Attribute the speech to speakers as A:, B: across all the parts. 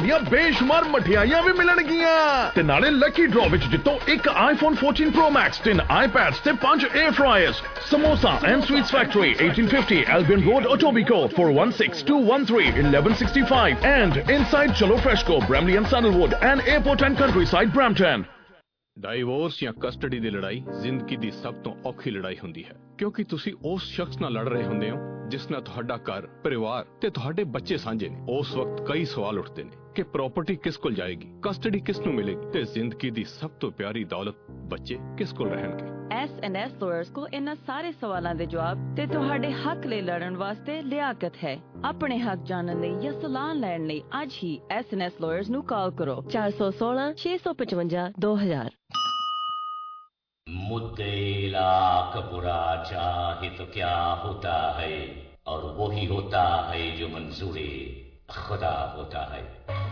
A: ਦੀਆਂ ਬੇਸ਼ੁਮਾਰ ਮਠਿਆਈਆਂ ਵੀ ਮਿਲਣਗੀਆਂ ਤੇ ਨਾਲੇ ਲੱਕੀ ਡਰਾ ਵਿੱਚ ਜਿੱਤੋ ਇੱਕ iPhone 14 Pro Max, 3 iPads ਤੇ 5 air fryers. Samosa and Sweets Factory, 1850 Albion Road, Etobicoke, 4162131165 and inside Chalo Freshco, Bramley and Sandalwood and Airport and Countryside, Brampton.
B: Divorce ਜਾਂ custody ਦੀ ਲੜਾਈ ਜ਼ਿੰਦਗੀ ਦੀ ਸਭ ਤੋਂ ਔਖੀ ਲੜਾਈ ਹੁੰਦੀ ਹੈ ਕਿਉਂਕਿ ਤੁਸੀਂ ਉਸ ਸ਼ਖਸ ਨਾਲ ਲੜ ਰਹੇ ਹੁੰਦੇ ਹੋ ਜਿਸ ਨਾਲ ਤੁਹਾਡਾ ਘਰ, ਪਰਿਵਾਰ ਤੇ ਤੁਹਾਡੇ ਬੱਚੇ ਸਾਂਝੇ ਨੇ। ਉਸ ਵਕਤ ਕਈ ਸਵਾਲ ਉੱਠਦੇ ਨੇ ਕਿ ਪ੍ਰਾਪਰਟੀ ਕਿਸ ਕੋਲ ਜਾਏਗੀ, ਕਸਟਡੀ ਕਿਸ ਨੂੰ ਮਿਲੇਗੀ ਤੇ ਜ਼ਿੰਦਗੀ ਦੀ ਸਭ ਤੋਂ ਪਿਆਰੀ ਦੌਲਤ ਬੱਚੇ ਕਿਸ ਕੋਲ ਰਹਿਣਗੇ।
C: S&S ਲਾਇਰਸ ਕੋ ਇਹਨਾਂ ਸਾਰੇ ਸਵਾਲਾਂ ਦੇ ਜਵਾਬ ਤੇ ਤੁਹਾਡੇ ਹੱਕ ਲਈ ਲੜਨ ਵਾਸਤੇ ਲਿਆਕਤ ਹੈ। ਆਪਣੇ ਹੱਕ ਜਾਣਨ ਲਈ ਜਾਂ ਸਲਾਹ ਲੈਣ ਲਈ ਅੱਜ ਹੀ S&S ਲਾਇਰਸ ਨੂੰ ਕਾਲ ਕਰੋ 416 655 2000।
D: मुद्दे लाख बुरा चाहे तो क्या होता है, और वही होता है जो मंजूरे खुदा होता है।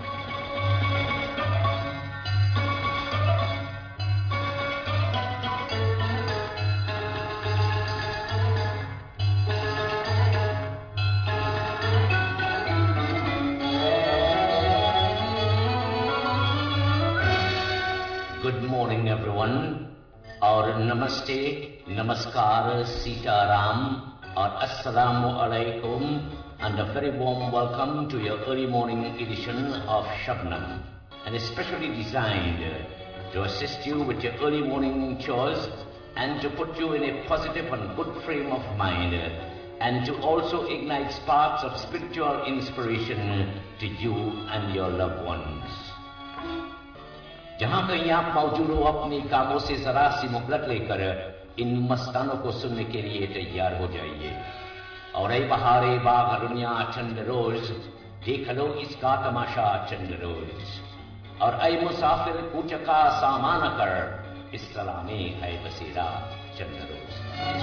D: Good morning everyone, और नमस्ते, नमस्कार, सीताराम और अस्सलामु अलैकुम and a very warm welcome to your early morning edition of Shabnam, and especially designed to assist you with your early morning chores and to put you in a positive and good frame of mind and to also ignite sparks of spiritual inspiration to you and your loved ones. जहां कहीं आप मौजूद हो अपने कामों से जरा सी मुहलत लेकर इन मस्तानों को सुनने के लिए तैयार हो जाइए। और ऐ बहारे बाग दुनिया चंद रोज देख लो इसका तमाशा चंद रोज, और ऐ मुसाफिर कूच का सामान कर इस सलामे है बसेरा चंद रोज।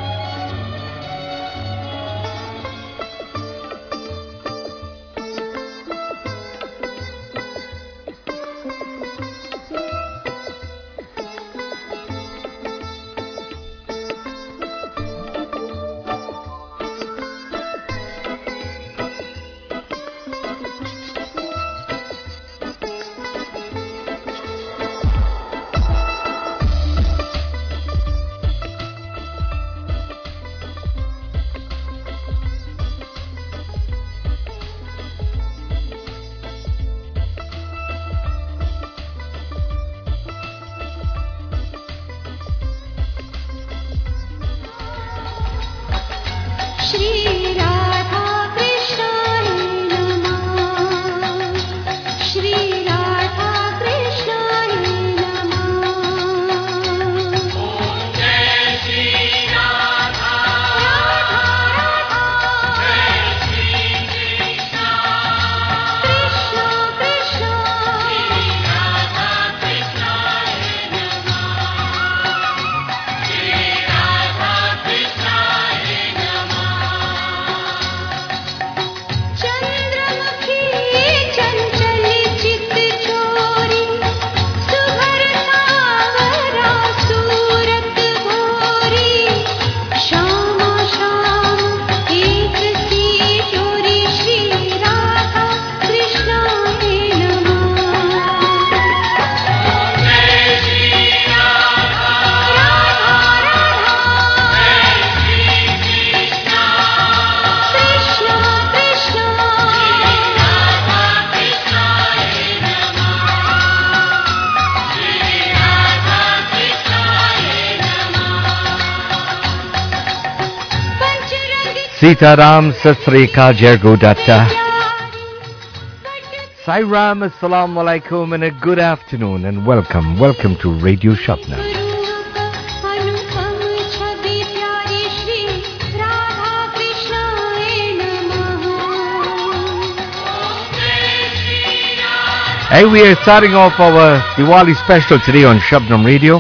E: Sitaram Sasrika Jergodatta. Sairam, Assalamu Alaikum, and a good afternoon and welcome to Radio Shabnam. Hey, we are starting off our Diwali special today on Shabnam Radio.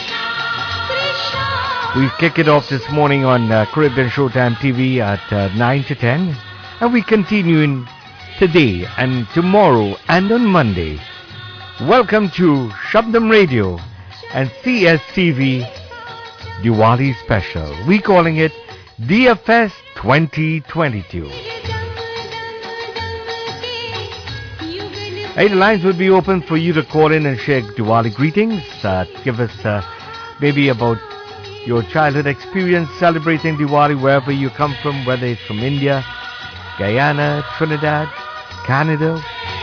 E: We kick it off this morning on Caribbean Showtime TV at 9 to 10. And we continue in today and tomorrow and on Monday. Welcome to Shabnam Radio and CSTV Diwali Special. We're calling it DFS 2022. Hey, the lines would be open for you to call in and share Diwali greetings. Give us maybe about your childhood experience celebrating Diwali wherever you come from, whether it's from India, Guyana, Trinidad, Canada.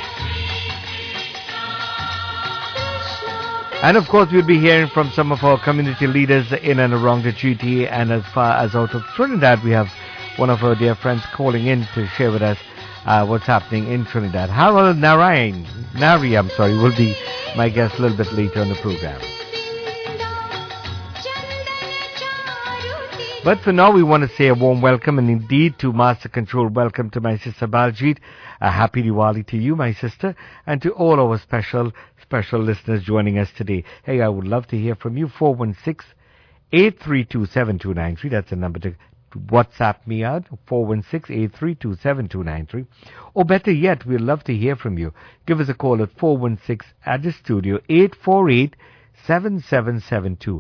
E: And of course, we'll be hearing from some of our community leaders in and around the GTA. And as far as out of Trinidad, we have one of our dear friends calling in to share with us what's happening in Trinidad. Harold Nari, will be my guest a little bit later on the program. But for now, we want to say a warm welcome and indeed to Master Control. Welcome to my sister Baljit. A happy Diwali to you, my sister, and to all our special listeners joining us today. Hey, I would love to hear from you. 416-832-7293. That's the number to WhatsApp me out. 416-832-7293. Or better yet, we'd love to hear from you. Give us a call at 416 at the studio 848-7772.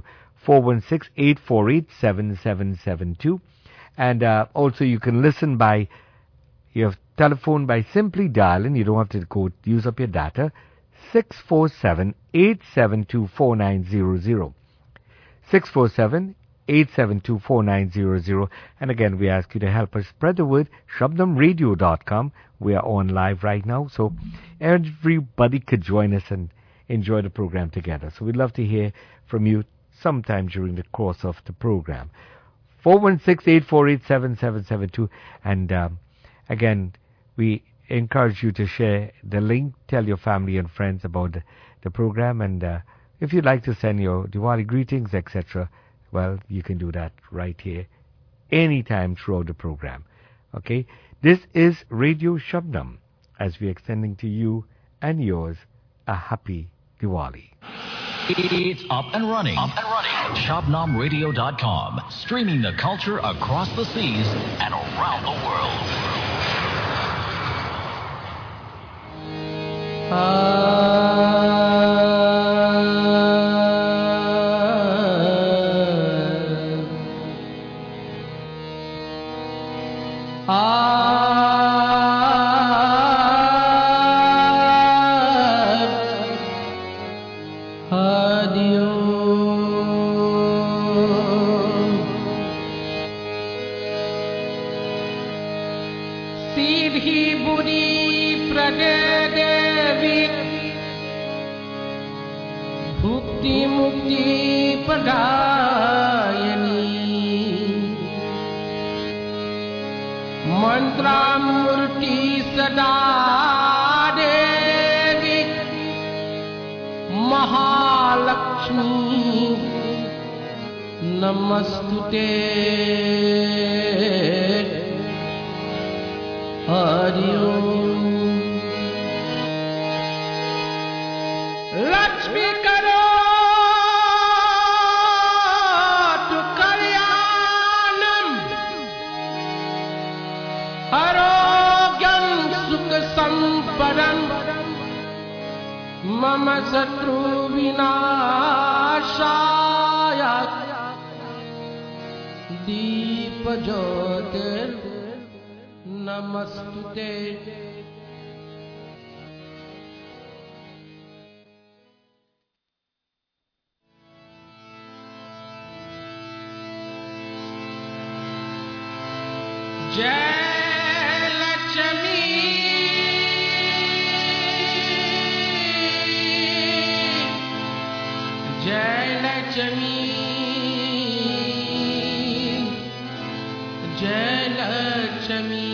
E: 416-848-7772. And also you can listen by your telephone by simply dialing. You don't have to go use up your data. 647-872-4900. 647-872-4900. And again, we ask you to help us spread the word. ShabnamRadio.com. We are on live right now, so everybody could join us and enjoy the program together. So we'd love to hear from you sometime during the course of the program. 416-848-7772. And again, we encourage you to share the link. Tell your family and friends about the program. And if you'd like to send your Diwali greetings, etc., well, you can do that right here anytime throughout the program. Okay? This is Radio Shabnam, as we're extending to you and yours a happy Diwali.
F: It's up and running. ShabnamRadio.com. Streaming the culture across the seas and around the world.
G: Namastute Hari Om Lakshmi Karo Tu Kalyanam Arogyam Sukha Sampadam Mama Satru Vinashaya Deep Jyotir Namastute. Jai Lakshmi Jai Lakshmi Jai Lakshmi.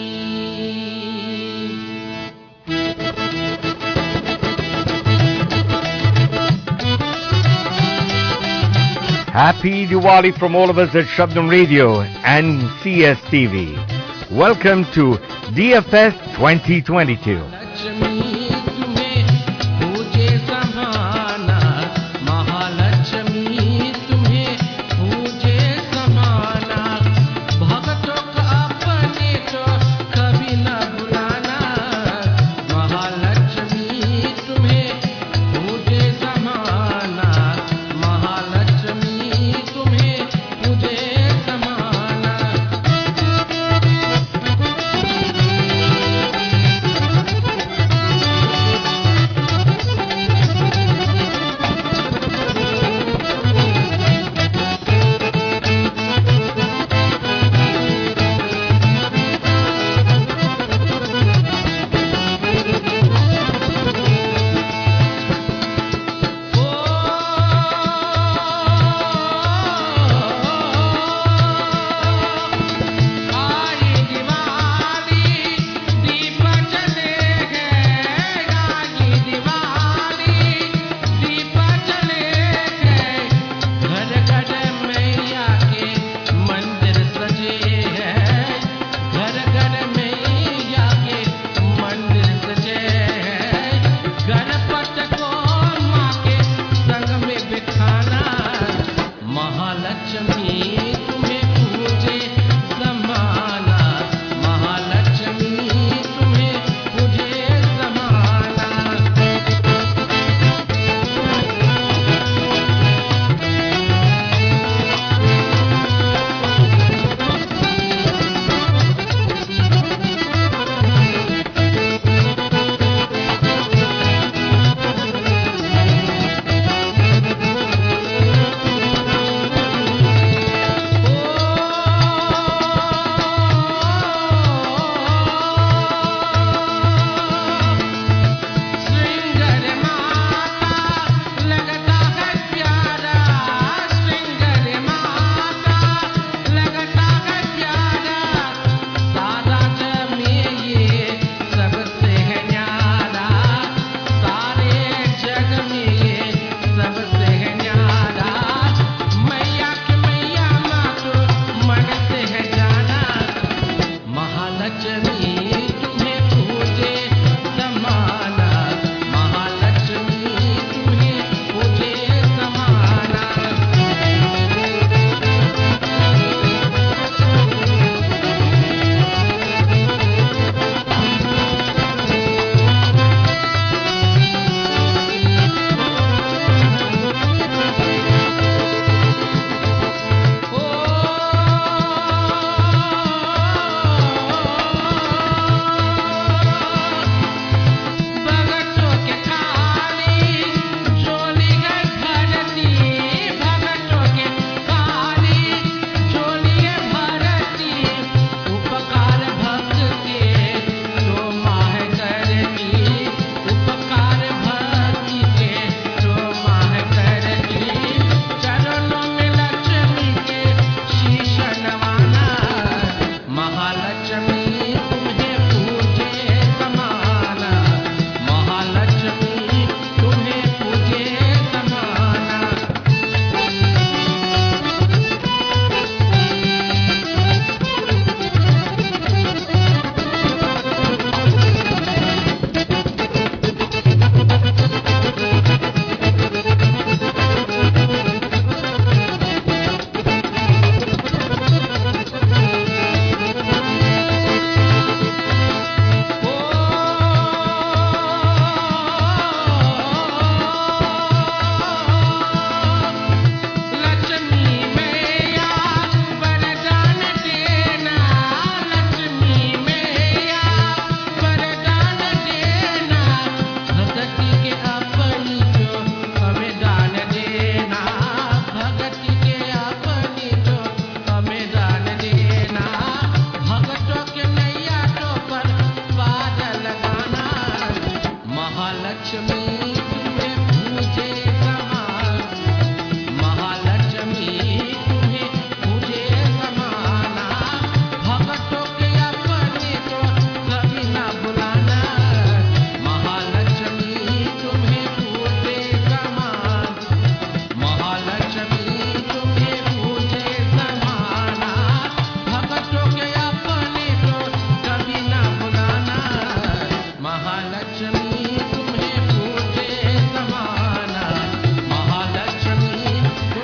E: Happy Diwali from all of us at Shabnam Radio and CSTV. Welcome to DFS 2022.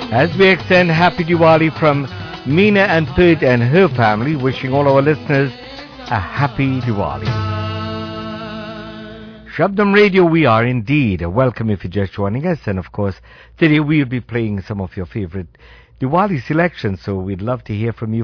E: As we extend Happy Diwali from Meena and Pit and her family, wishing all our listeners a Happy Diwali. Shabdam Radio, we are indeed. Welcome if you're just joining us. And of course, today we'll be playing some of your favorite Diwali selections. So we'd love to hear from you.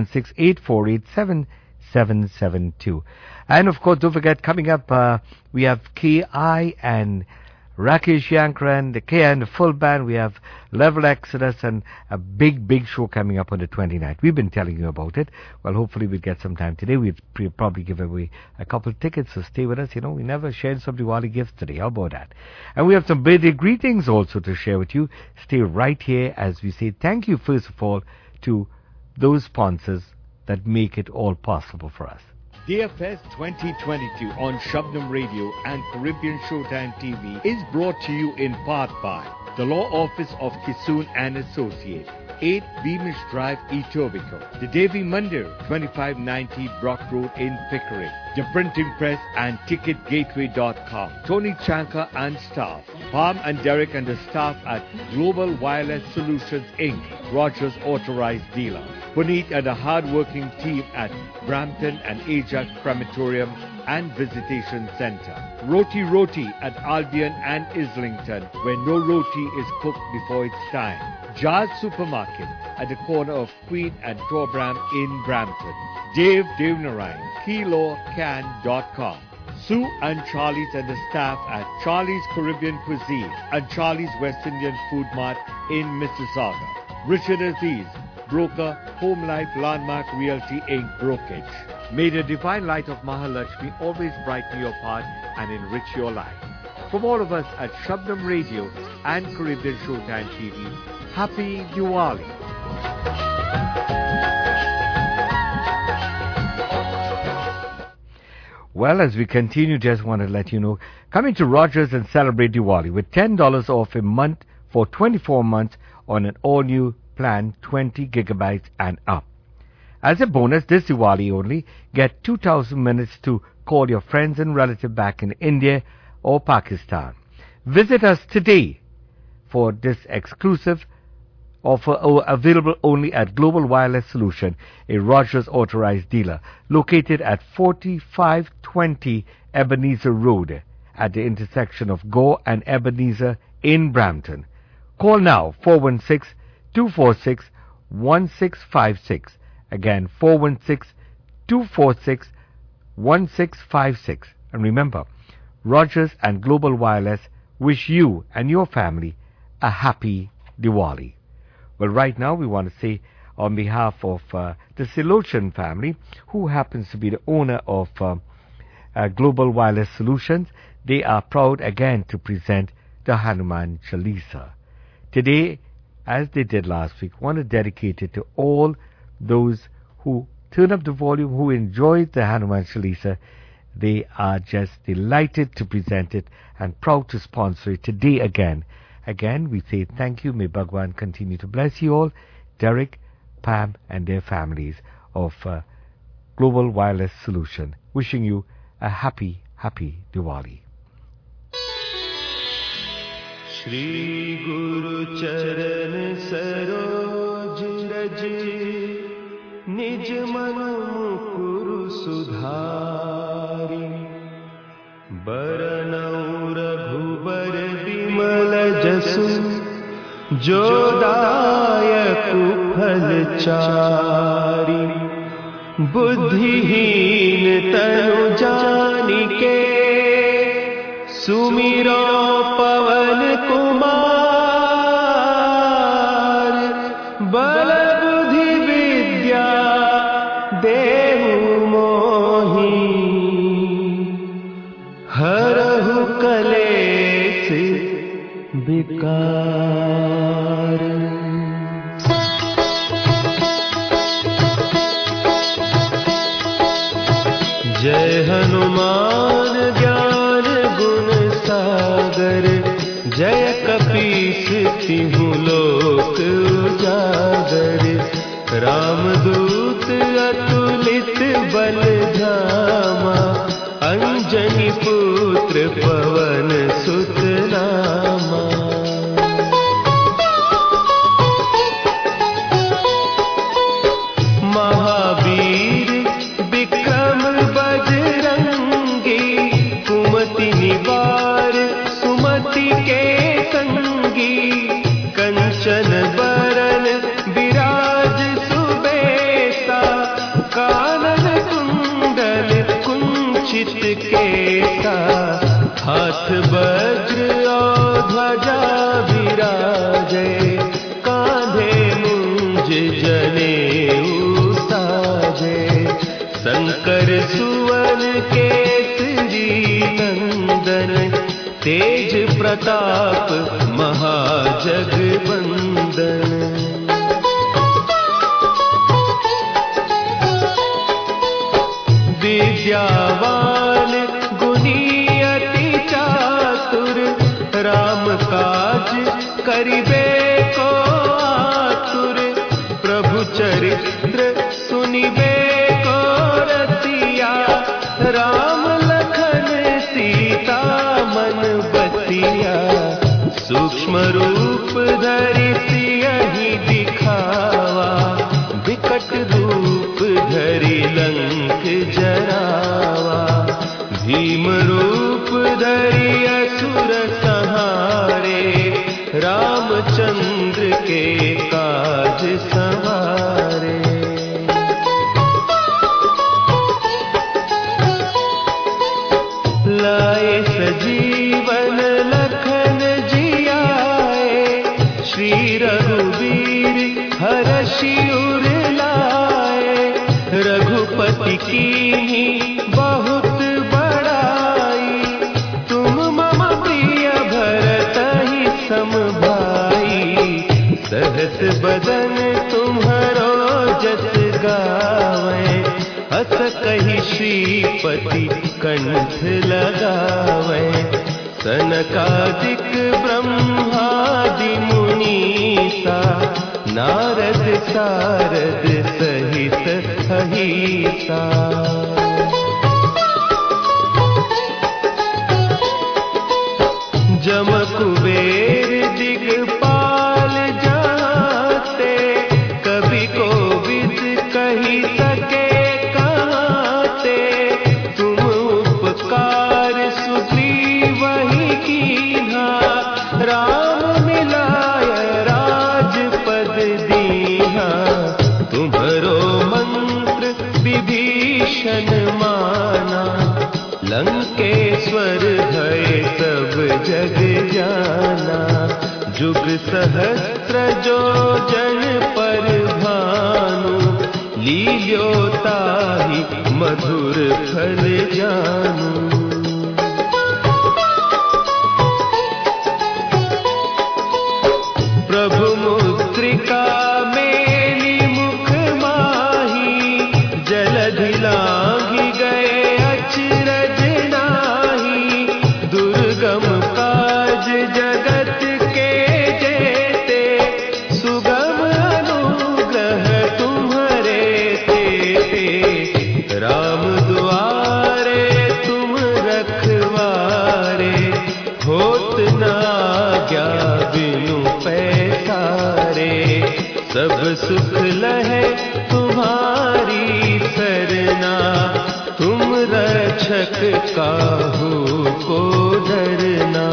E: 416-848-7772. And of course, don't forget, coming up, we have K.I. and Rakesh Yankran, the K and the full band. We have Level Exodus and a big show coming up on the 29th. We've been telling you about it. Well, hopefully we'll get some time today. We'll probably give away a couple of tickets, so stay with us. You know, we never shared some Diwali gifts today. How about that? And we have some birthday greetings also to share with you. Stay right here as we say thank you, first of all, to those sponsors that make it all possible for us. DFS 2022 on Shabdam Radio and Caribbean Showtime TV is brought to you in part by the Law Office of Kisoon and Associates, 8 Beamish Drive, Etobicoke, the Devi Mandir, 2590 Brock Road in Pickering, the Printing Press and TicketGateway.com, Tony Chanka and staff, Palm and Derek and the staff at Global Wireless Solutions Inc., Rogers Authorized Dealer, Puneet and a hard-working team at Brampton and Ajax Crematorium and Visitation Center, Roti at Albion and Islington, where no roti is cooked before its time, Jazz Supermarket at the corner of Queen and Torbram in Brampton, Dave Narayan, KiloCan.com, Sue and Charlie's and the staff at Charlie's Caribbean Cuisine and Charlie's West Indian Food Mart in Mississauga, Richard Aziz, broker, Home Life Landmark Realty Inc. brokerage. May the divine light of Mahalakshmi always brighten your path and enrich your life. From all of us at Shabdam Radio and Caribbean Showtime TV, Happy Diwali. Well, as we continue, just want to let you know, coming to Rogers and celebrate Diwali with $10 off a month for 24 months on an all-new plan 20 gigabytes and up. As a bonus, this Diwali only, get 2,000 minutes to call your friends and relatives back in India or Pakistan. Visit us today for this exclusive offer available only at Global Wireless Solution, a Rogers authorized dealer, located at 4520 Ebenezer Road at the intersection of Gore and Ebenezer in Brampton. Call now, 416-246-1656. Again, 416-246-1656. And remember, Rogers and Global Wireless wish you and your family a happy Diwali. Well, right now we want to say on behalf of the Silochan family, who happens to be the owner of Global Wireless Solutions, they are proud again to present the Hanuman Chalisa. Today, as they did last week, want to dedicate it to all those who turn up the volume, who enjoyed the Hanuman Chalisa. They are just delighted to present it and proud to sponsor it today again. Again, we say thank you. May Bhagwan continue to bless you all. Derek, Pam, and their families of Global Wireless Solution. Wishing you a happy, happy Diwali.
H: Shri Guru Charan Saroj Raj Nij Manu Mukuru Sudhari Baranau Raghubar Bimal Jasu Jodayaku Phal Chari Buddhihin Tanu Janike Sumiro Pavan Kumar Bal Buddhi Vidya Dehu Mohi Harahu Kalesh Bikar. Jai Hanuman Gyan Gun Sagar Jai Kapis Tihun Lok Ujagar Ramdut Atulit Bal Dhama Anjani Putra Pavan Sut Nama ध्वजा विराजे, कांधे मुंज जनेऊ साजे। शंकर सुवन केसरी नंदन, तेज प्रताप महाजगवंदन। विद्यावान गुणी अति चातुर, राम काज करिबे को आतुर। प्रभु चरित्र सुनिबे को रसिया, राम लखन सीता मन बसिया। सूक्ष्म रूप धरि सियहि दिखावा, विकट रूप धरि लंक जरावा। भीम रूप धरि असुर संहारे, रामचंद्र के काज संवारे। लाए सजीवन लखन जियाए, श्री रघुवीर हरषि उर लाए। रघुपति कीन्ही बहुत बड़ाई, तुम मम प्रिय भरतहि सम भाई। सहस बदन तुम्हरो जस गावे, हस कहि श्रीपति कंठ लगावे। सनकादिक ब्रह्मादि मुनीसा, नारद सारद सहित अहिसा। जम कुबेर दिगपाल जाते, कवि कोविद कहि सके कहते। तुम उपकार सुग्रीवहि कीन्हा, राम मिलाय राजपद दीन्हा। तुम्हरो मंत्र विभीषण माना, लंकेश्वर भय सब जग जाना। जुग सहस्त्र जो जन पर भानु, लील्यो ताहि मधुर फल जानू। प्रभु मुद्रिका मेली मुख माही, जलधि लांघि गए अचरज नाही। दुर्गम काज जगत के जेते, सुगम अनुग्रह तुम्हरे तेते। राम दुआरे तुम रखवारे, होत न आज्ञा बिनु पैसारे। सब सुख लहे तुम्हारी सरना, तुम रक्षक काहू को डरना।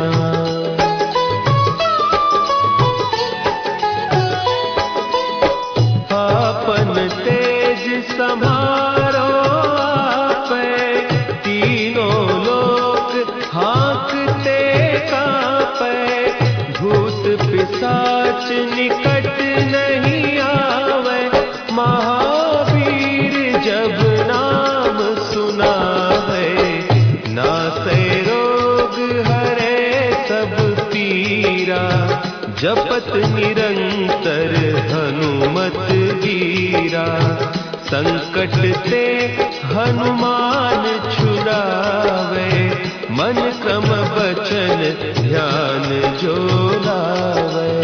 H: आपन तेज समारो आपे, तीनों लोक हाँकते कांपे। भूत पिशाच निकट नहीं आवे, महावीर जब नाम सुनावे। नासै रोग हरे सब पीरा, जपत निरंतर हनुमत वीरा। संकट ते हनुमान छुड़ावे, मन क्रम बचन ध्यान जो लावे।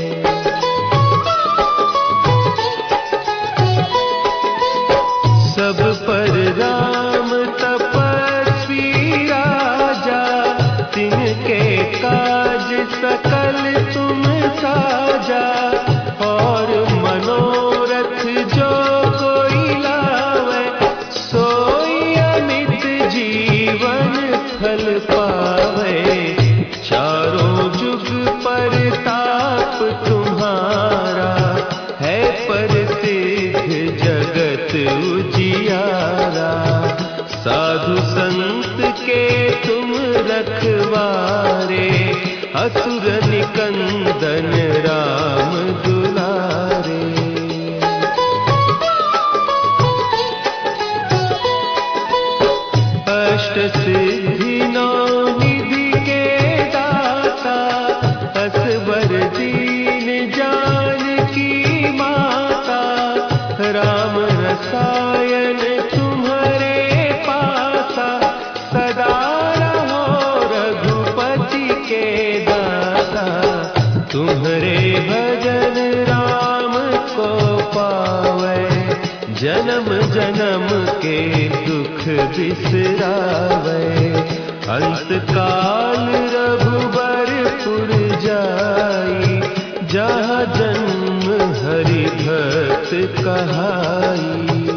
H: सब पर राम तपस्वी राजा, तिनके काज सकल तुम साजा। और मनोरथ जो कोई लावे, सोई अमित जीवन फल पावे। चारों जुग परताप असुर निकंदन राम दुलारे। अष्ट सिद्धि नौ निधि के दाता, असवर दीन जानकी माता, राम रसायन तुम्हारे पासा, सदा रहो रघुपति के दाता। तुम्हारे भजन राम को पावे, जन्म जन्म के दुख बिसरावे। अंत काल रघुबरपुर जाई, जहाँ जन्म हरि भक्त कहाई।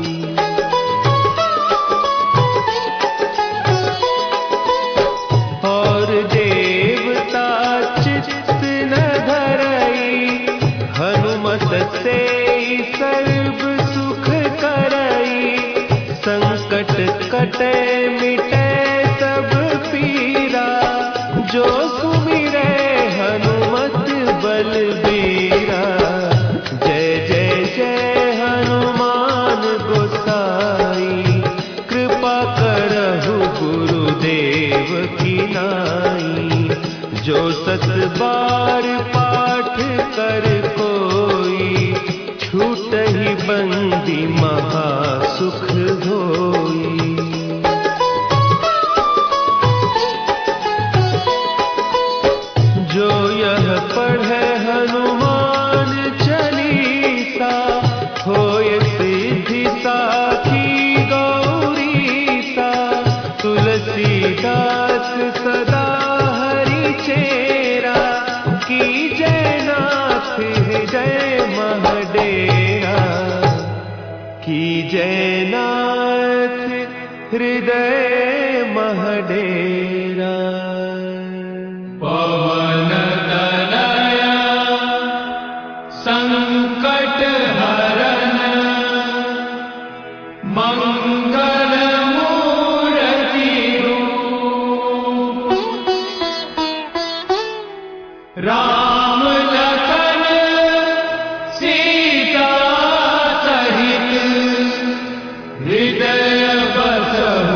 H: और देवता चित्त न धरई, हनुमत से सर्व सुख करई। संकट कटे मिटे सब पीरा, जो सुमिरे हनुमत बलबीरा। जय जय जय हनुमान गोसाई, कृपा करहु गुरुदेव की नाई। जो सत बार पाठ कर कोई, छूटहि बंदी महासुख होई। जो यह पढ़े हनुमान चालीसा, होय सिद्धि साखी गौरीसा। तुलसीदास सदा हरि चेरा, की जय नाथ हृदय महडेरा। की जय नाथ हृदय महडेरा।
G: पवन तनया संकट हरन, मंगल मूर्ति रूप। राम लखन सीता सहित, हृदय बसहु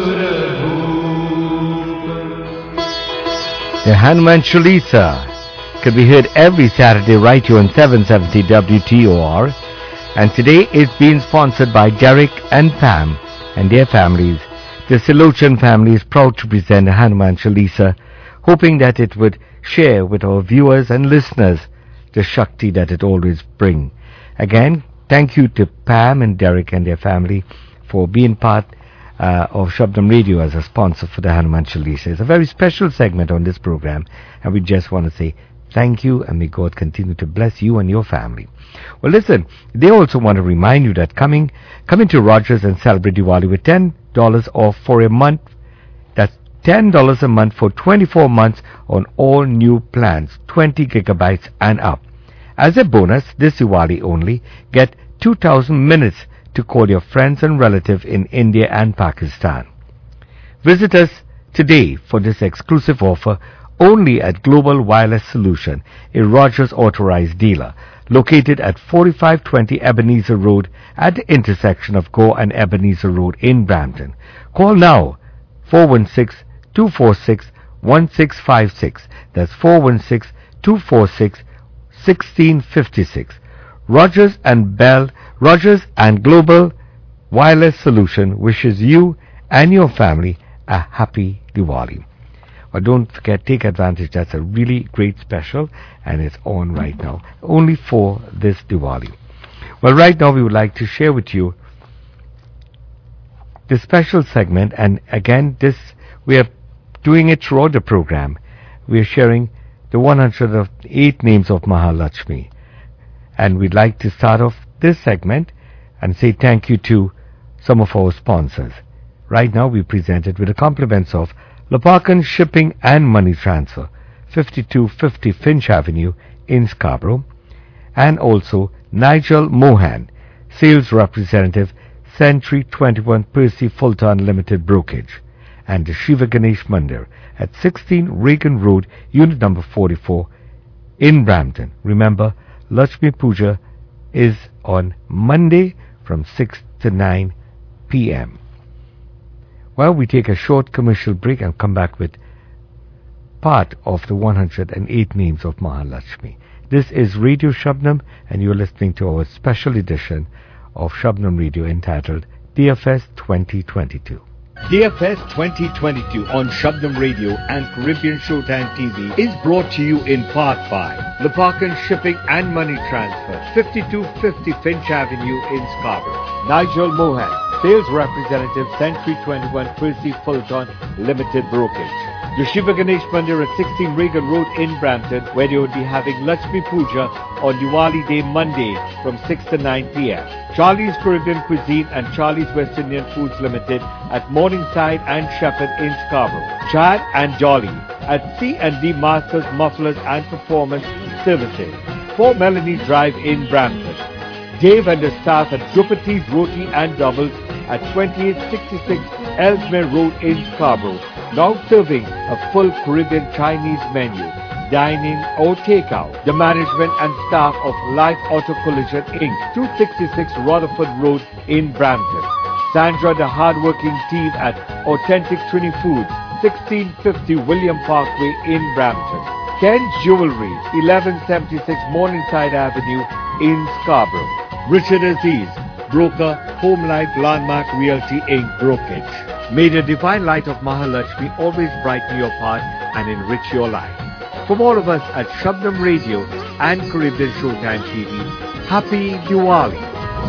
G: सुरभूप।
E: The Hanuman Chalisa could be heard every Saturday right here on 770 WTOR, and today it's being sponsored by Derek and Pam and their families. The Silochan family is proud to present the Hanuman Chalisa, hoping that it would share with our viewers and listeners the Shakti that it always brings. Again, thank you to Pam and Derek and their family for being part of Shabdam Radio as a sponsor for the Hanuman Chalisa. It's a very special segment on this program, and we just want to say thank you, and may God continue to bless you and your family. Well, listen, they also want to remind you that come into Rogers and celebrate Diwali with $10 off for a month. That's $10 a month for 24 months on all new plans, 20 gigabytes and up. As a bonus, this Diwali only, get 2,000 minutes to call your friends and relatives in India and Pakistan. Visit us today for this exclusive offer only at Global Wireless Solution, a Rogers authorized dealer, located at 4520 Ebenezer Road at the intersection of Gore and Ebenezer Road in Brampton. Call now, 416-246-1656. That's 416-246-1656. Rogers and Global Wireless Solution wishes you and your family a happy Diwali. But don't forget, take advantage. That's a really great special, and it's on right now, only for this Diwali. Well, right now we would like to share with you this special segment, and again, we are doing it throughout the program. We are sharing the 108 names of Mahalakshmi, and we'd like to start off this segment and say thank you to some of our sponsors. Right now, we present it with the compliments of Lepakan Shipping and Money Transfer, 5250 Finch Avenue in Scarborough, and also Nigel Mohan, Sales Representative, Century 21 Percy Fulton Limited Brokerage, and the Shiva Ganesh Mandir at 16 Reagan Road, unit number 44 in Brampton. Remember, Lakshmi Puja is on Monday from 6 to 9 p.m. Well, we take a short commercial break and come back with part of the 108 names of Mahalakshmi. This is Radio Shabnam, and you're listening to our special edition of Shabnam Radio entitled DFS 2022.
I: DFS 2022 on Shabnam Radio and Caribbean Showtime TV is brought to you in part by Lepakan Shipping and Money Transfer, 5250 Finch Avenue in Scarborough. Nigel Mohan, Sales Representative, Century 21 Percy Fulton Limited Brokerage. The Shiva Ganesh Mandir at 16 Reagan Road in Brampton, where they will be having Lakshmi Puja on Diwali Day Monday from 6 to 9 p.m. Charlie's Caribbean Cuisine and Charlie's West Indian Foods Limited at Morningside and Shepherd in Scarborough. Chad and Jolly at C&D Masters Mufflers and Performance Services, 4 Melanie Drive in Brampton. Dave and the staff at Drupati's Roti and Doubles at 2866 Ellesmere Road in Scarborough, now serving a full Caribbean Chinese menu, dine-in or take-out. The management and staff of Life Auto Collision Inc., 266 Rutherford Road in Brampton. Sandra, the hard-working team at Authentic Trini Foods, 1650 William Parkway in Brampton. Ken's Jewelry, 1176 Morningside Avenue in Scarborough. Richard Aziz, broker, Home Life Landmark Realty Inc. Brokerage. May the divine light of Mahalakshmi always brighten your path and enrich your life. From all of us at Shabnam Radio and Caribbean Showtime TV, Happy Diwali!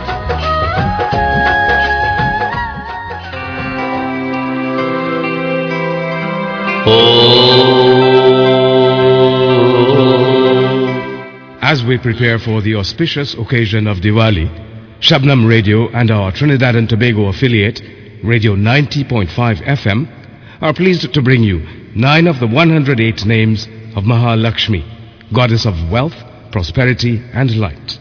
J: As we prepare for the auspicious occasion of Diwali, Shabnam Radio and our Trinidad and Tobago affiliate, Radio 90.5 FM, are pleased to bring you 9 of the 108 names of Mahalakshmi, goddess of wealth, prosperity and light.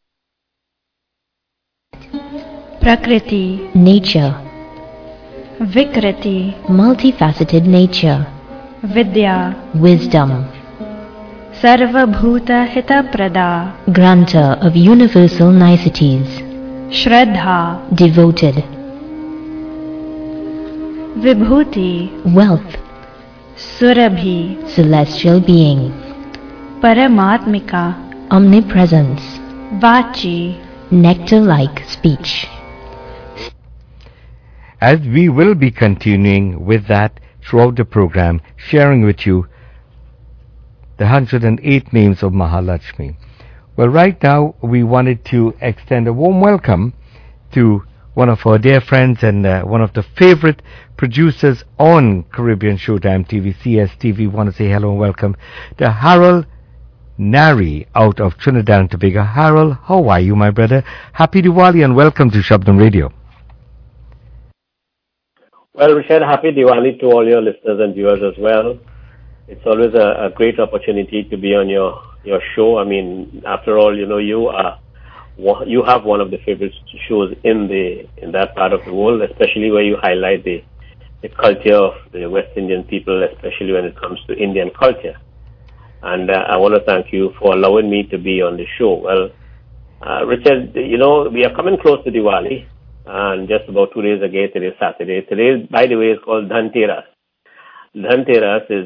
K: Prakriti,
L: nature.
K: Vikriti,
L: multifaceted nature.
K: Vidya,
L: wisdom.
K: Sarvabhuta Hitaprada,
L: granter of universal niceties.
K: Shraddha,
L: devoted.
K: Vibhuti,
L: wealth.
K: Surabhi,
L: celestial being.
K: Paramatmika,
L: omnipresence.
K: Vachi,
L: nectar-like speech.
E: As we will be continuing with that throughout the program, sharing with you the 108 names of Mahalakshmi. Well, right now we wanted to extend a warm welcome to one of our dear friends and one of the favorite producers on Caribbean Showtime TV, CSTV. Want to say hello and welcome to Harold Nari out of Trinidad and Tobago. Harold, how are you, my brother? Happy Diwali and welcome to Shabnam Radio.
M: Well, Richard, happy Diwali to all your listeners and viewers as well. It's always a great opportunity to be on your show. I mean, after all, you know, you have one of the favorite shows in that part of the world, especially where you highlight the culture of the West Indian people, especially when it comes to Indian culture. And I want to thank you for allowing me to be on the show. Well, Richard, you know, we are coming close to Diwali, and just about 2 days ago, today is Saturday. Today, by the way, is called Dhanteras. Dhanteras is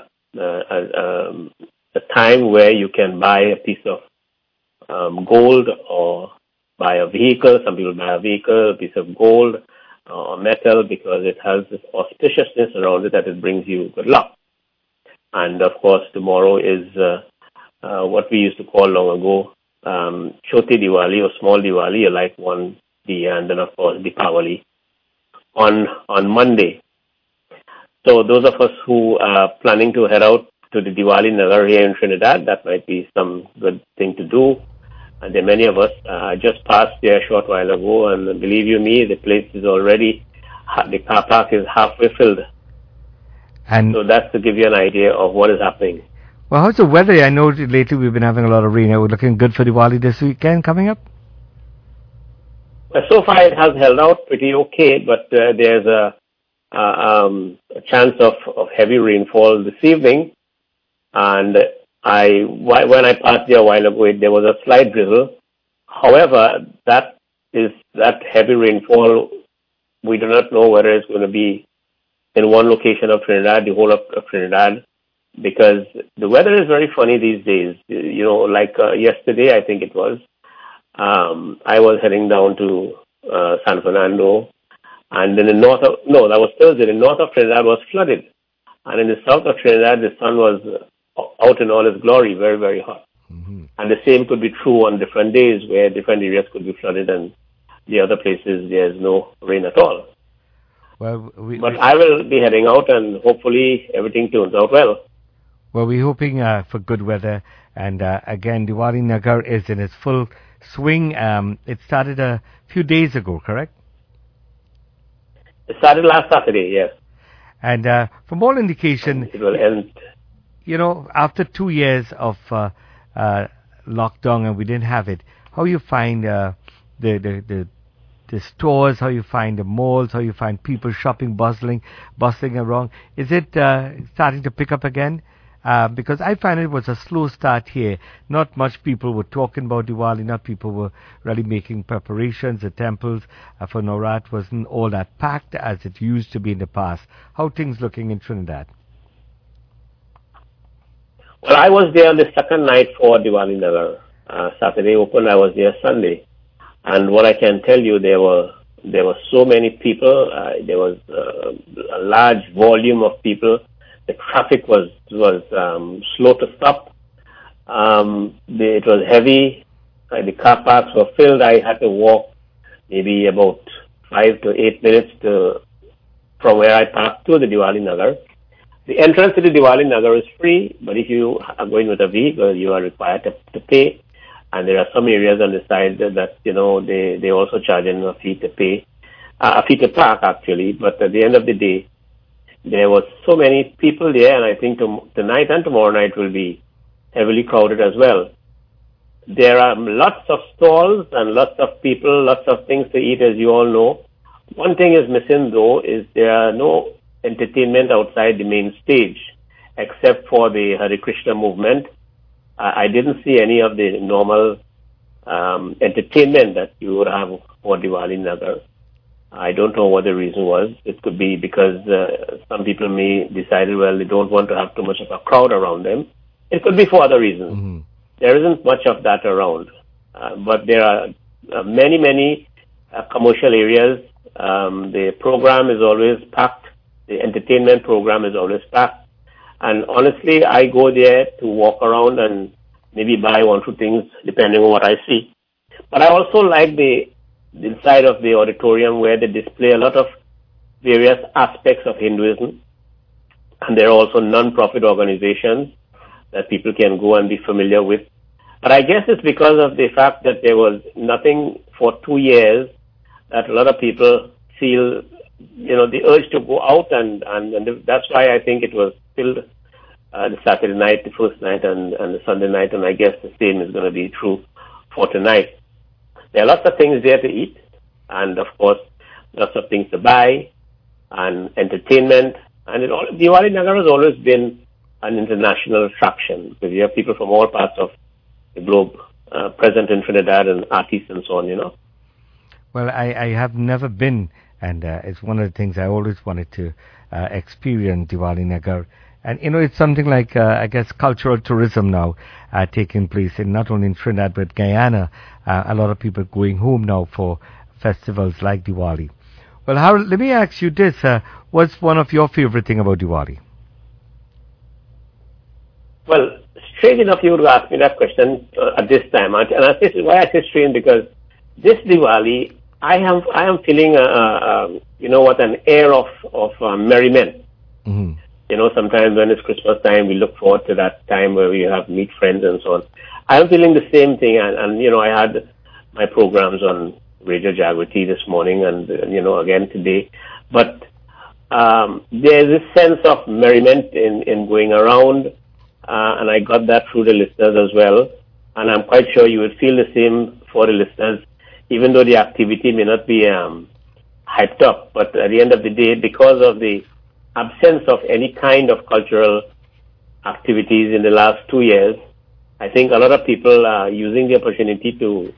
M: a time where you can buy a piece of gold or buy a vehicle. Some people buy a vehicle, a piece of gold or metal, because it has this auspiciousness around it that it brings you good luck. And of course, tomorrow is what we used to call long ago Choti Diwali or Small Diwali, a light one day, and then of course Deepavali on Monday. So those of us who are planning to head out to the Diwali Nagar here in Trinidad, that might be some good thing to do. And there are many of us. I just passed there a short while ago, and believe you me, the place is already, the car park is halfway filled. And so that's to give you an idea of what is happening.
E: Well, how's the weather? I know lately we've been having a lot of rain. We're looking good for Diwali this weekend coming up?
M: Well, so far it has held out pretty okay, but there's a a chance of heavy rainfall this evening, and when I passed there a while ago, there was a slight drizzle. However, that heavy rainfall, we do not know whether it's going to be in one location of Trinidad, the whole of Trinidad, because the weather is very funny these days. Like yesterday, I think it was, I was heading down to San Fernando, and in the that was Thursday. The north of Trinidad was flooded, and in the south of Trinidad, the sun was out in all its glory, very, very hot. Mm-hmm. And the same could be true on different days where different areas could be flooded and the other places there's no rain at all.
E: Well,
M: but I will be heading out and hopefully everything turns out well.
E: Well, we're hoping for good weather. And again, Diwali Nagar is in its full swing. It started a few days ago, correct?
M: It started last Saturday, yes.
E: And from all indication,
M: it will end.
E: After 2 years of lockdown and we didn't have it, how you find the stores, how you find the malls, how you find people shopping, bustling around? Is it starting to pick up again? Because I find it was a slow start here. Not much people were talking about Diwali. Not people were really making preparations. The temples for Navrat wasn't all that packed as it used to be in the past. How things looking in Trinidad?
M: Well, I was there on the second night for Diwali Nagar. Saturday opened, I was there Sunday. And what I can tell you, there were so many people. There was a large volume of people. The traffic was slow to stop. It was heavy. The car parks were filled. I had to walk maybe about 5 to 8 minutes from where I parked to the Diwali Nagar. The entrance to the Diwali Nagar is free, but if you are going with a vehicle, you are required to pay. And there are some areas on the side that, they also charge a fee to pay, a fee to park actually. But at the end of the day, there was so many people there, and I think tonight and tomorrow night will be heavily crowded as well. There are lots of stalls and lots of people, lots of things to eat, as you all know. One thing is missing though is there are no entertainment outside the main stage, except for the Hare Krishna movement. I didn't see any of the normal entertainment that you would have for Diwali Nagar. I don't know what the reason was. It could be because some people may decided, well, they don't want to have too much of a crowd around them. It could be for other reasons. Mm-hmm. There isn't much of that around. But there are many commercial areas. The program is always packed. The entertainment program is always packed. And honestly, I go there to walk around and maybe buy 1 or 2 things depending on what I see. But I also like the inside of the auditorium where they display a lot of various aspects of Hinduism. And there are also non-profit organizations that people can go and be familiar with. But I guess it's because of the fact that there was nothing for 2 years that a lot of people feel, the urge to go out, and that's why I think it was filled the Saturday night, the first night, and the Sunday night, and I guess the same is going to be true for tonight. There are lots of things there to eat, and of course, lots of things to buy, and entertainment, and Diwali Nagar has always been an international attraction, because you have people from all parts of the globe present in Trinidad, and artists and so on,
E: Well, I have never been, and it's one of the things I always wanted to experience, Diwali Nagar. And, it's something like, I guess, cultural tourism now taking place in not only in Trinidad, but Guyana. A lot of people going home now for festivals like Diwali. Well, Harold, let me ask you this. What's one of your favorite thing about Diwali?
M: Well, strange enough you would ask me that question at this time. And I say, why I say strange? Because this Diwali, I am feeling, an air of merriment. Mm-hmm. Sometimes when it's Christmas time, we look forward to that time where we have meet friends and so on. I'm feeling the same thing, and I had my programs on Radio Jagriti this morning, and again today. But there's this sense of merriment in going around, and I got that through the listeners as well. And I'm quite sure you would feel the same for the listeners, even though the activity may not be hyped up. But at the end of the day, because of the absence of any kind of cultural activities in the last 2 years, I think a lot of people are using the opportunity to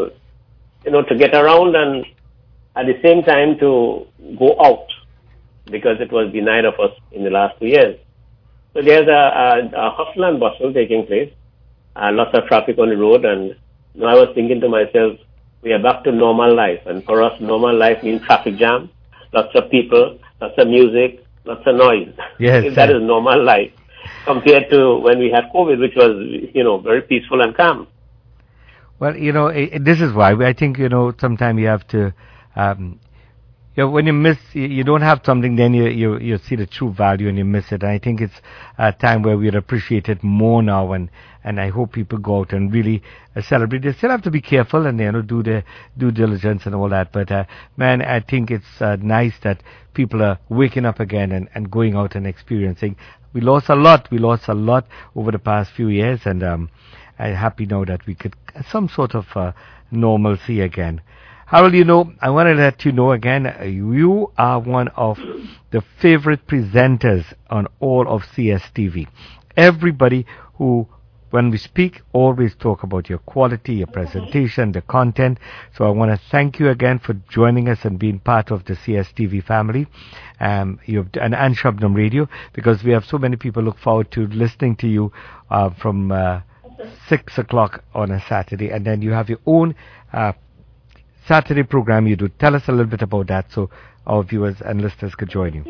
M: get around and at the same time to go out, because it was denied of us in the last 2 years. So there's a hustle and bustle taking place, lots of traffic on the road, and now I was thinking to myself, we are back to normal life, and for us, normal life means traffic jam, lots of people, lots of music, lots of noise.
E: Yes.
M: That is normal life compared to when we had COVID, which was, very peaceful and calm.
E: Well, this is why I think, sometimes you have to, when you miss, you don't have something, then you see the true value and you miss it. And I think it's a time where we'd appreciate it more now, and I hope people go out and really celebrate. They still have to be careful and, do their due diligence and all that. But, man, I think it's nice that people are waking up again and going out and experiencing. We lost a lot over the past few years, and I'm happy now that we could some sort of normalcy again. Harold, I want to let you know again, you are one of the favorite presenters on all of CSTV. Everybody who, when we speak, always talk about your quality, your presentation, the content. So I want to thank you again for joining us and being part of the CSTV family, and Shabnam Radio, because we have so many people look forward to listening to you from 6 o'clock on a Saturday, and then you have your own Saturday program you do. Tell us a little bit about that so our viewers and listeners could join you.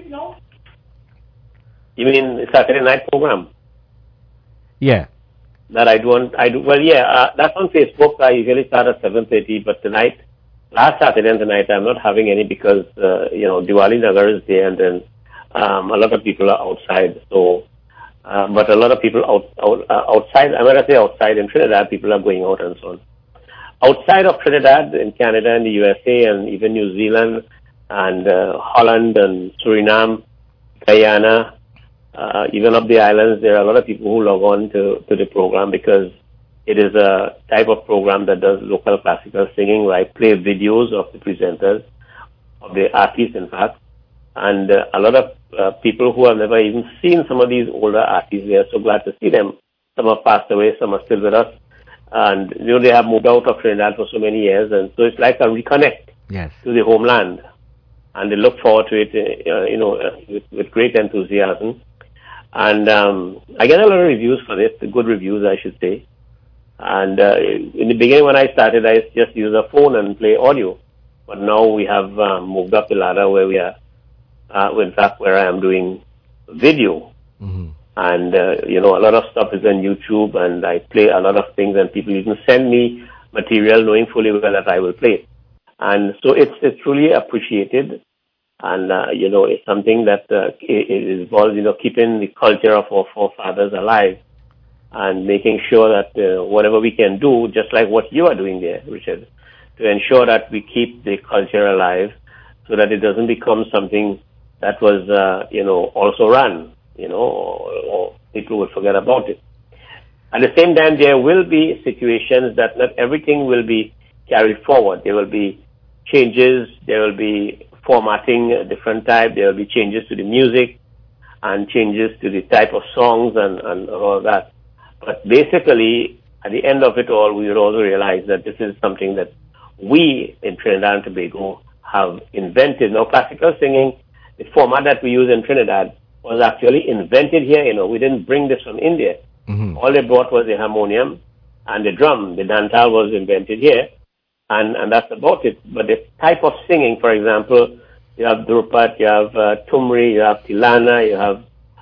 M: You mean Saturday night program?
E: Yeah.
M: That I do. Well, yeah, that's on Facebook. I usually start at 7:30, but last Saturday and tonight, I'm not having any because, Diwali Nagar is there, and then a lot of people are outside. So, but a lot of people outside, I'm going to say outside in Trinidad, people are going out and so on. Outside of Trinidad, in Canada and the USA and even New Zealand and Holland and Suriname, Guyana, even up the islands, there are a lot of people who log on to the program because it is a type of program that does local classical singing, where I play videos of the presenters, of the artists in fact, and a lot of people who have never even seen some of these older artists. We are so glad to see them. Some have passed away, some are still with us. And, they have moved out of Trinidad for so many years, and so it's like a reconnect to the homeland. And they look forward to it, with great enthusiasm. And I get a lot of reviews for this, good reviews, I should say. And in the beginning, when I started, I just used a phone and play audio. But now we have moved up the ladder where we are, in fact, where I am doing video. Mm-hmm. And, a lot of stuff is on YouTube, and I play a lot of things, and people even send me material knowing fully well that I will play it. And so it's truly appreciated. And, it's something that it involves, keeping the culture of our forefathers alive and making sure that whatever we can do, just like what you are doing there, Richard, to ensure that we keep the culture alive so that it doesn't become something that was, also run. Or people will forget about it. At the same time, there will be situations that not everything will be carried forward. There will be changes, there will be formatting a different type, there will be changes to the music and changes to the type of songs and all that. But basically, at the end of it all, we will also realize that this is something that we in Trinidad and Tobago have invented. Now, classical singing, the format that we use in Trinidad, was actually invented here. We didn't bring this from India. Mm-hmm. All they brought was the harmonium and the drum. The dantal was invented here, and that's about it. But the type of singing, for example, you have Drupat, you have Tumri, you have Tilana, you have,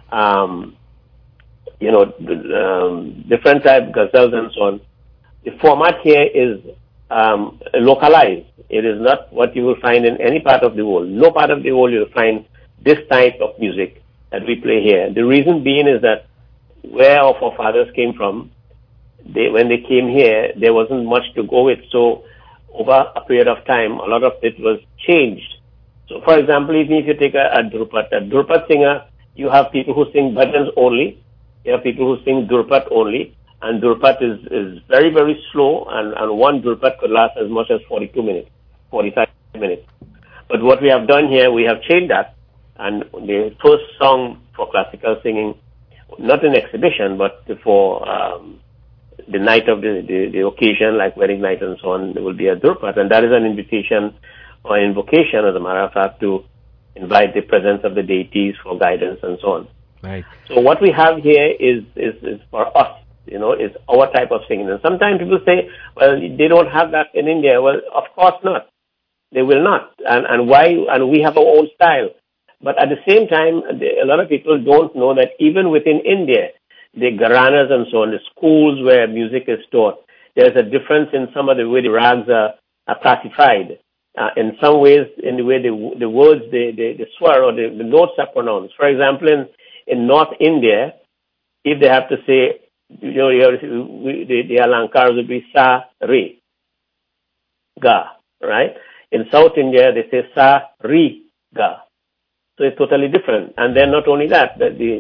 M: different type ghazals and so on. The format here is localized. It is not what you will find in any part of the world. No part of the world you will find this type of music that we play here. The reason being is that where our forefathers came from, when they came here, there wasn't much to go with. So over a period of time, a lot of it was changed. So for example, even if you take a Drupat singer, you have people who sing bhajans only, you have people who sing Drupat only, and Drupat is very, very slow, and one Drupat could last as much as 42 minutes, 45 minutes. But what we have done here, we have changed that. And the first song for classical singing, not an exhibition, but for the night of the occasion, like wedding night and so on, there will be a Dhurpat. And that is an invitation or invocation, as a matter of fact, to invite the presence of the deities for guidance and so on.
E: Right.
M: So what we have here is for us, is our type of singing. And sometimes people say, well, they don't have that in India. Well, of course not. They will not. And why? And we have our own style. But at the same time, a lot of people don't know that even within India, the gharanas and so on, the schools where music is taught, there's a difference in some of the way the rags are classified. In some ways, in the way the words, the swar or the notes are pronounced. For example, in North India, if they have to say, the alankars would be sa, re, ga, right? In South India, they say sa, ri, ga. So it's totally different. And then not only that,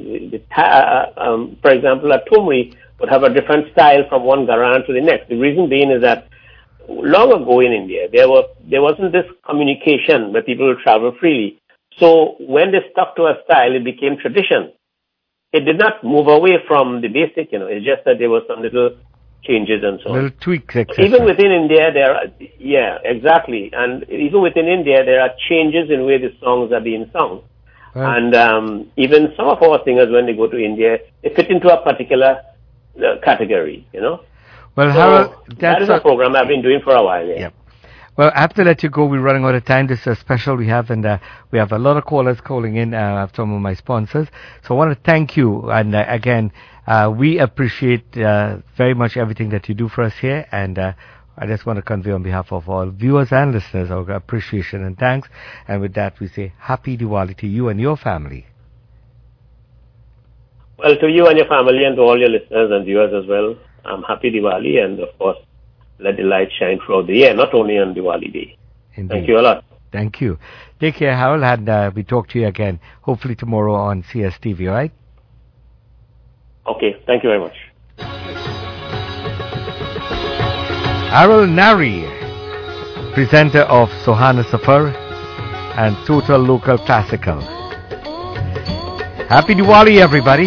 M: for example, a Tumri would have a different style from one Gharan to the next. The reason being is that long ago in India, there wasn't this communication where people would travel freely. So when they stuck to a style, it became tradition. It did not move away from the basic, it's just that there were some little changes and so on.
E: Little tweaks, etc.
M: Even within India, exactly. And even within India, there are changes in the way the songs are being sung. Right. And even some of our singers, when they go to India, they fit into a particular category, Well,
E: so Harold,
M: that is a program I've been doing for a while. Yeah.
E: Yep. Well, I have to let you go. We're running out of time. This is a special we have, and we have a lot of callers calling in. Some of my sponsors. So I want to thank you. And again, we appreciate very much everything that you do for us here. And I just want to convey on behalf of all viewers and listeners our appreciation and thanks. And with that, we say Happy Diwali to you and your family.
M: Well, to you and your family and to all your listeners and viewers as well, Happy Diwali, and of course, let the light shine throughout the year, not only on Diwali Day.
E: Indeed.
M: Thank you a lot.
E: Thank you. Take care, Harold, and we talk to you again, hopefully tomorrow on CSTV, all right?
M: Okay, thank you very much.
E: Harold Nari, presenter of Sohana Safar and Total Local Classical. Happy Diwali, everybody.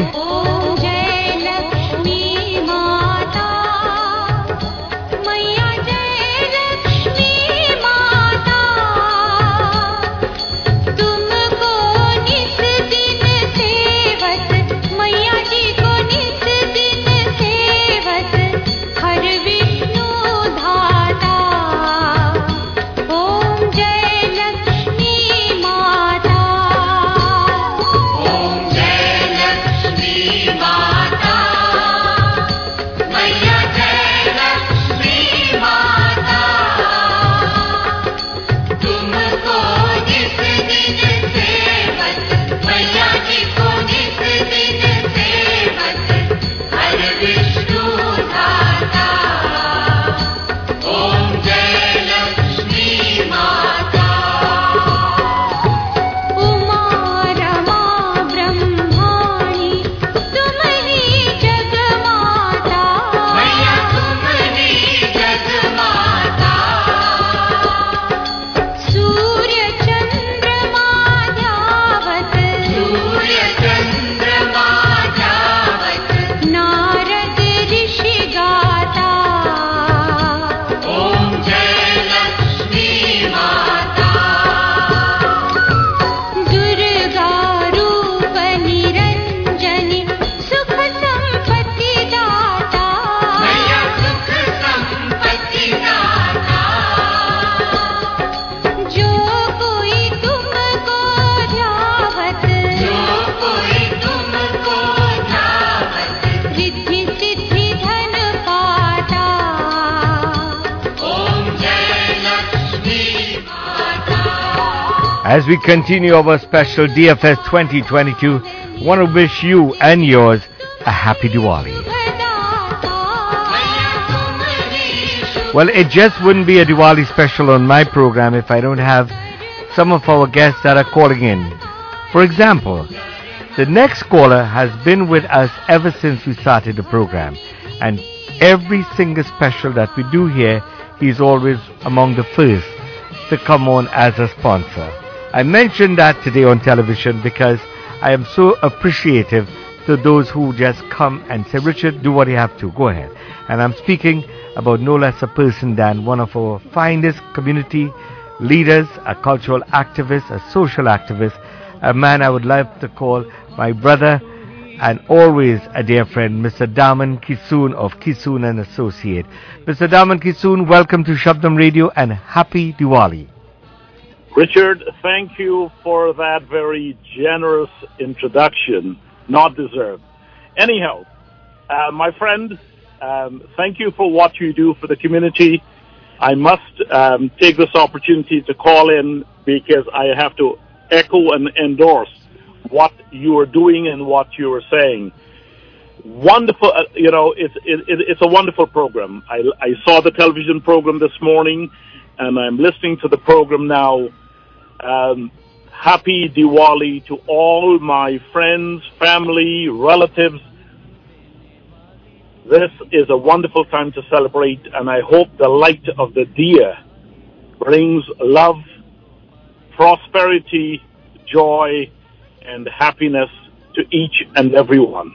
E: As we continue our special DFS 2022, I want to wish you and yours a happy Diwali. Well, it just wouldn't be a Diwali special on my program if I don't have some of our guests that are calling in. For example, the next caller has been with us ever since we started the program, and every single special that we do here, he's always among the first. to come on as a sponsor. I mentioned that today on television because I am so appreciative to those who just come and say, Richard, do what you have to. Go ahead. And I'm speaking about no less a person than one of our finest community leaders, a cultural activist, a social activist, a man I would love to call my brother and always a dear friend, Mr. Daman Kisoon of Kisoon and Associate. Mr. Daman Kisoon, welcome to Shabdam Radio and Happy Diwali.
N: Richard, thank you for that very generous introduction. Not deserved. Anyhow, my friend, thank you for what you do for the community. I must take this opportunity to call in because I have to echo and endorse what you are doing and what you are saying. Wonderful, it's a wonderful program. I saw the television program this morning, and I'm listening to the program now. Happy Diwali to all my friends, family, relatives. This is a wonderful time to celebrate, and I hope the light of the Diya brings love, prosperity, joy, and happiness to each and every one.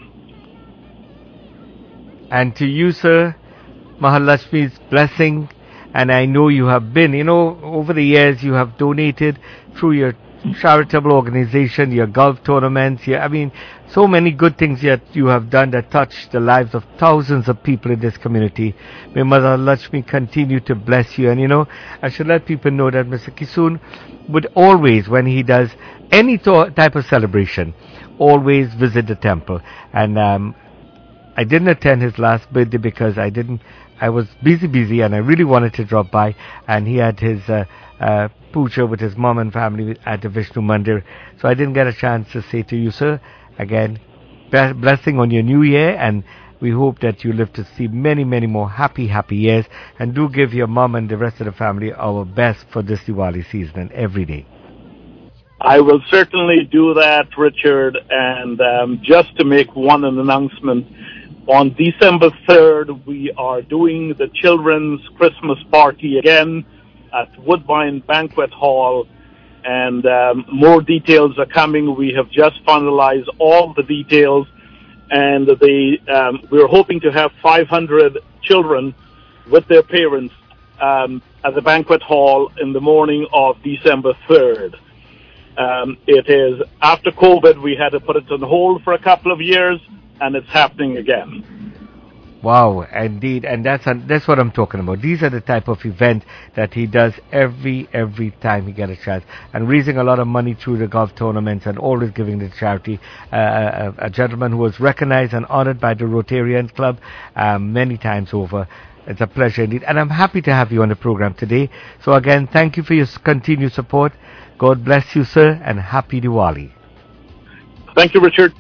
E: And to you, sir, Mahalakshmi's blessing. And I know you have been, over the years you have donated through your charitable organization, your golf tournaments, so many good things that you have done that touch the lives of thousands of people in this community. May Mother Lakshmi continue to bless you. And I should let people know that Mr. Kisoon would always, when he does any type of celebration, always visit the temple. And I didn't attend his last birthday because I was busy and I really wanted to drop by, and he had his puja with his mom and family at the Vishnu Mandir. So I didn't get a chance to say to you, sir, again, blessing on your new year, and we hope that you live to see many, many more happy years, and do give your mom and the rest of the family our best for this Diwali season and every day.
N: I will certainly do that, Richard, and just to make one announcement, on December 3rd, we are doing the children's Christmas party again at Woodbine Banquet Hall, and more details are coming. We have just finalized all the details, and we're hoping to have 500 children with their parents at the banquet hall in the morning of December 3rd. It is after COVID, we had to put it on hold for a couple of years, and it's happening again.
E: Wow, indeed, and that's what I'm talking about. These are the type of events that he does every time he gets a chance, and raising a lot of money through the golf tournaments and always giving to charity. A gentleman who was recognized and honored by the Rotarian Club many times over. It's a pleasure indeed, and I'm happy to have you on the program today. So again, thank you for your continued support. God bless you, sir, and Happy Diwali.
N: Thank you, Richard.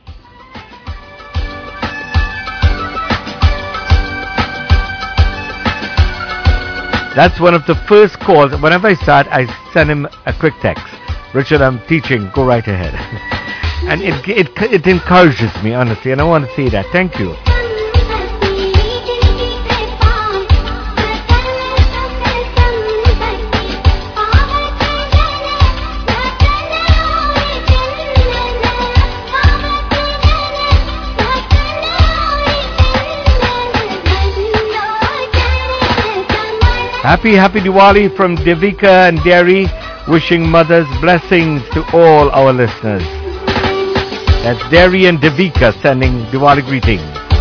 E: That's one of the first calls. Whenever I start, I send him a quick text. Richard, I'm teaching. Go right ahead. And it encourages me, honestly, and I want to say that. Thank you. Happy Diwali from Devika and Derry, wishing Mother's blessings to all our listeners. That's Derry and Devika sending Diwali greetings.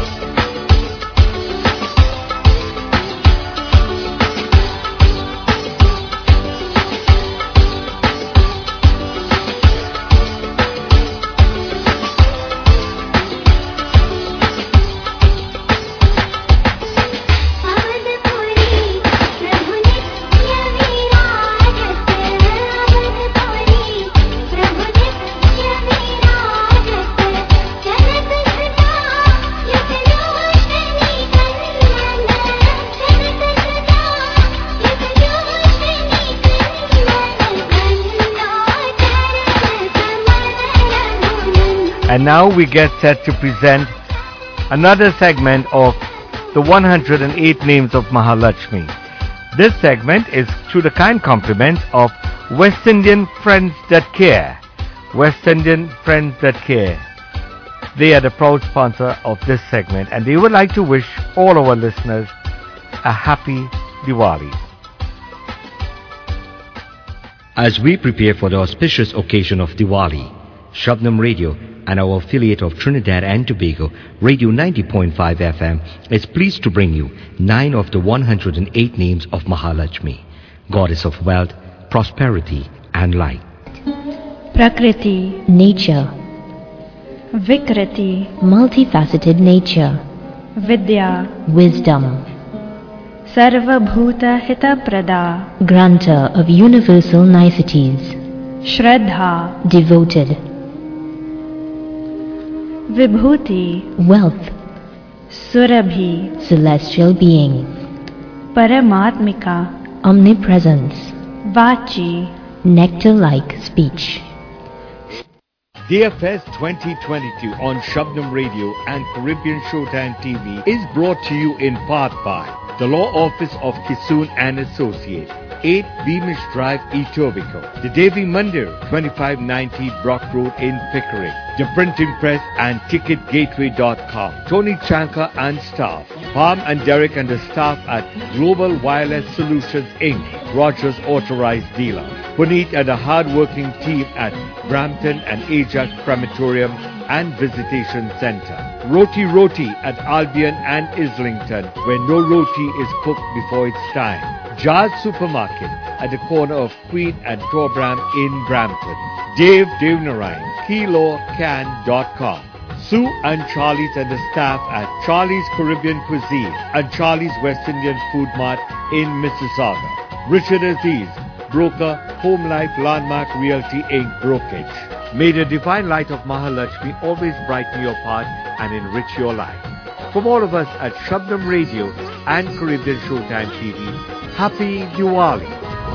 E: And now we get set to present another segment of the 108 names of Mahalakshmi. This segment is through the kind compliments of West Indian Friends That Care. West Indian Friends That Care. They are the proud sponsor of this segment, and they would like to wish all our listeners a happy Diwali.
I: As we prepare for the auspicious occasion of Diwali, Shabnam Radio and our affiliate of Trinidad and Tobago, Radio 90.5 FM, is pleased to bring you 9 of the 108 names of Mahalakshmi, goddess of wealth, prosperity and light.
K: Prakriti,
L: Nature.
K: Vikriti,
L: Multifaceted nature.
K: Vidya,
L: Wisdom.
K: Sarvabhuta Hitaprada,
L: Granter of universal niceties.
K: Shraddha,
L: Devoted.
K: Vibhuti,
L: Wealth.
K: Surabhi,
L: Celestial being.
K: Paramatmika,
L: Omnipresence.
K: Vachi,
L: Nectar-like speech.
I: DFS 2022 on Shabnam Radio and Caribbean Showtime TV is brought to you in part by the Law Office of Kisoon and Associates, 8 Beamish Drive, Etobicoke, the Devi Mandir, 2590 Brock Road in Pickering, the Printing Press and TicketGateway.com, Tony Chanka and staff, Palm and Derek and the staff at Global Wireless Solutions Inc., Rogers Authorized Dealer, Puneet and the hard-working team at Brampton and Ajax Crematorium and Visitation Center, Roti Roti at Albion and Islington, where no roti is cooked before its time, Jazz Supermarket at the corner of Queen and Torbram in Brampton, Dave Devnarine, KiloCan.com, Sue and Charlie's and the staff at Charlie's Caribbean Cuisine and Charlie's West Indian Food Mart in Mississauga, Richard Aziz, broker, Home Life Landmark Realty Inc. brokerage. May the divine light of Mahalakshmi always brighten your path and enrich your life. From all of us at Shabnam Radio and Caribbean Showtime TV, Happy Diwali!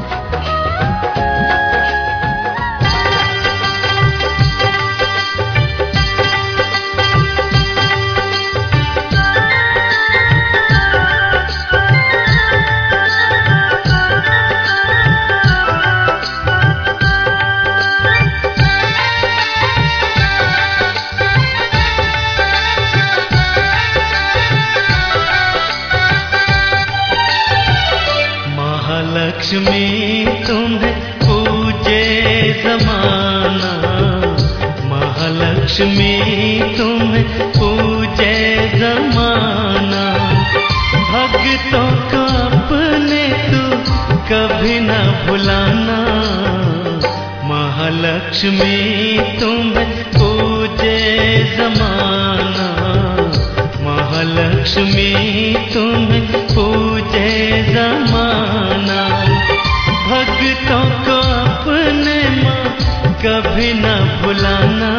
G: Lakshmi तुम्हें पूजे जमाना, महालक्ष्मी तुम्हें पूजे जमाना, भक्तों को अपने तू कभी न भुलाना, महालक्ष्मी तुम्हें पूजे जमाना, महालक्ष्मी तुम्हें पूजे जमाना, भक्तों को अपने माँ कभी न भुलाना,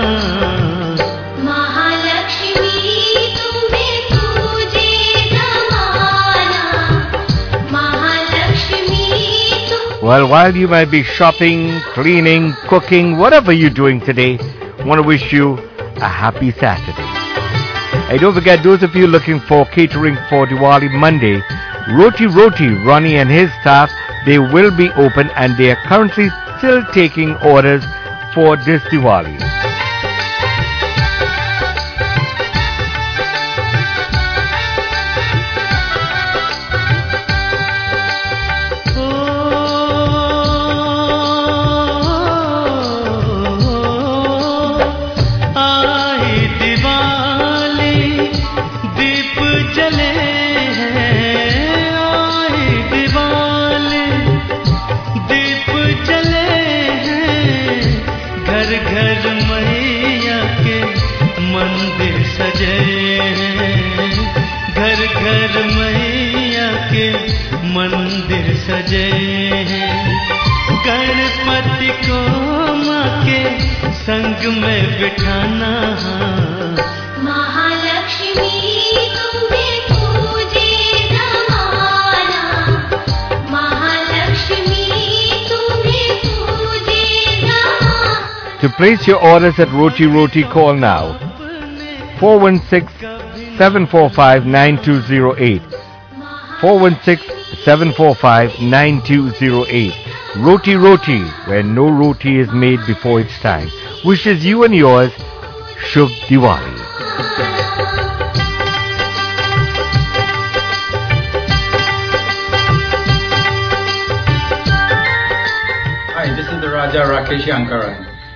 O: महालक्ष्मी तुम्हें पूजे जमाना, Mahalakshmi
E: Well, while you might be shopping, cleaning, cooking, whatever you're doing today, I want to wish you a happy Saturday. Hey, don't forget, those of you looking for catering for Diwali Monday, Roti Roti, Ronnie and his staff, they will be open and they are currently still taking orders for this Diwali.
G: मंदिर सजे हैं, गणपति को माँ के संग में बिठाना,
O: महालक्ष्मी तुम्हें पूजे जमाना, महालक्ष्मी तुम्हें पूजे जमाना.
E: To place your orders at Roti Roti, call now 416-745-9208, 745-9208. Roti Roti, where no roti is made before its time, wishes you and yours Shubh Diwali.
P: Hi, this is the Raja Rakesh Yankaran.